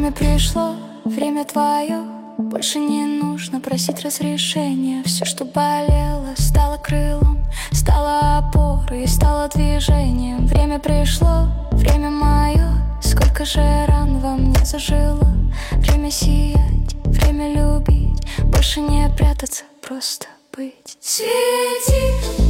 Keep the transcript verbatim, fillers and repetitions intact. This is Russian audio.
Время пришло, время твое. Больше не нужно просить разрешения. Все, что болело, стало крылом, стало опорой, стало движением. Время пришло, время мое. Сколько же ран во мне зажило. Время сиять, время любить. Больше не прятаться, просто быть. Свети.